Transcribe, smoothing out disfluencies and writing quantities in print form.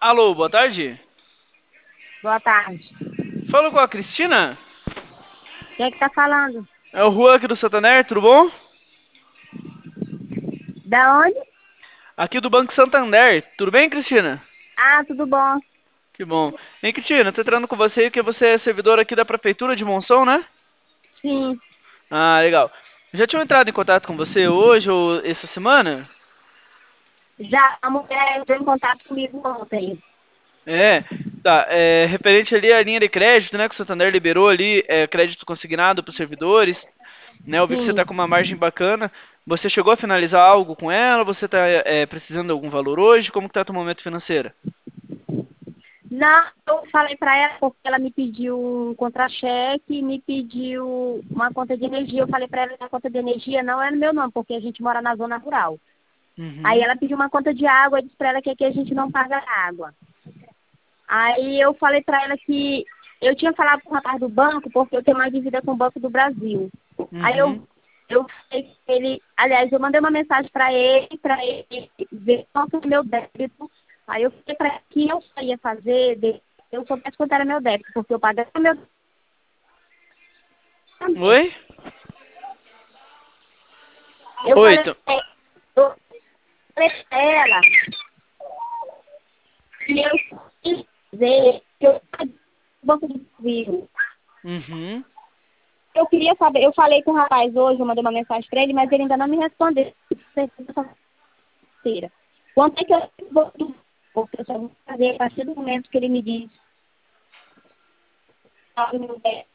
Alô, boa tarde. Boa tarde. Falo com a Cristina? Quem é que tá falando? É o Juan aqui do Santander, tudo bom? Da onde? Aqui do Banco Santander, tudo bem, Cristina? Ah, tudo bom. Que bom. Hein, Cristina, tô entrando com você porque você é servidora aqui da Prefeitura de Monção, né? Sim. Ah, legal. Já tinham entrado em contato com você hoje ou essa semana? Já a mulher entrou em contato comigo ontem. É, tá. Referente ali à linha de crédito, né, que o Santander liberou ali, crédito consignado para os servidores, né? Eu vi que você está Sim. com uma margem bacana. Você chegou a finalizar algo com ela? Você está precisando de algum valor hoje? Como que tá o momento financeiro? Não, eu falei pra ela porque ela me pediu um contra-cheque e me pediu uma conta de energia. Eu falei pra ela que a conta de energia não é no meu nome, porque a gente mora na zona rural. Aí Uhum. ela pediu uma conta de água, eu disse pra ela que aqui a gente não paga água. Aí eu falei pra ela que eu tinha falado com o rapaz do banco, porque eu tenho uma dívida com o Banco do Brasil. Aí Uhum. eu falei que ele, aliás, eu mandei uma mensagem para ele ver qual que é o meu débito. Aí eu falei para ele que eu só ia fazer, eu soubesse quanto era meu débito, porque eu pagava meu também. Oi? Eu Oi, falei, eu falei pra ela que eu quis dizer que eu paguei o Banco do Brasil. Uhum. Eu queria saber, eu falei com o rapaz hoje, eu mandei uma mensagem para ele, mas ele ainda não me respondeu. Terça-feira. Quanto é que eu vou, porque eu só vou fazer a partir do momento que ele me diz